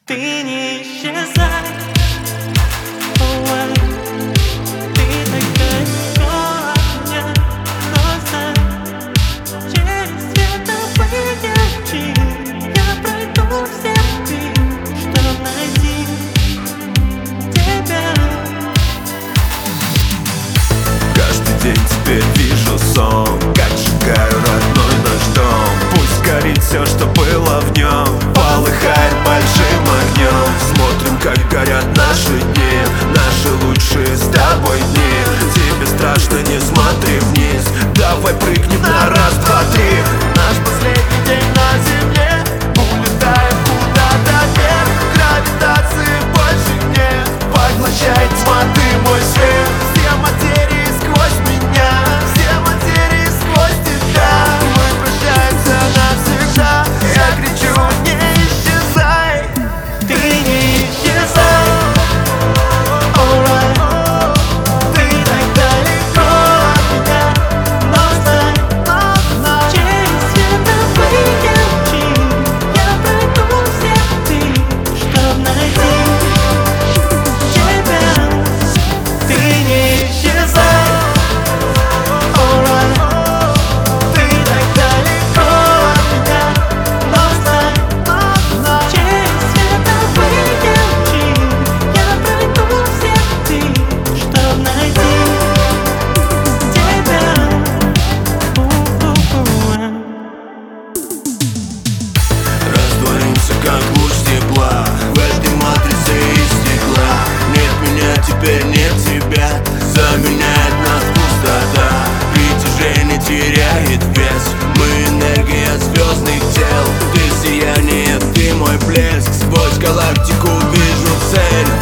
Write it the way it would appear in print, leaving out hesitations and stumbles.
Ты не исчезай, ой, ты так далеко от меня, но знай, через световые лучи я пройду все пути, чтоб найти тебя. Каждый день теперь вижу сон, как сжигаю родной наш дом. Пусть горит все, что было в нем, полыхает большим огнем. Смотрим, как горят наши дни, наши лучшие с тобой дни. Тебе страшно, не смотри вниз, давай прыгнем на раз, два, три. Наш последний день на земле, улетаем куда-то вверх. Гравитации больше нет, поглощает тьма, ты мой свет. Все материи сквозь меня, все материи сквозь тебя. Мы прощаемся навсегда, я кричу: не исчезай. Ты не исчезай, alright. Ты так далеко от меня, но знай, через световые лучи я пройду все пути, чтоб найти тебя. Ты не исчезай, alright. Ты так далеко от меня, но знай, через световые лучи я пройду все пути, чтоб найти тебя. Растворимся, как луч тепла в этой матрице из стекла. Нет меня, теперь нет тебя, заменяет нас пустота. Притяжение теряет вес, мы энергия звездных тел. Ты сияние, ты мой блеск, сквозь галактику вижу цель.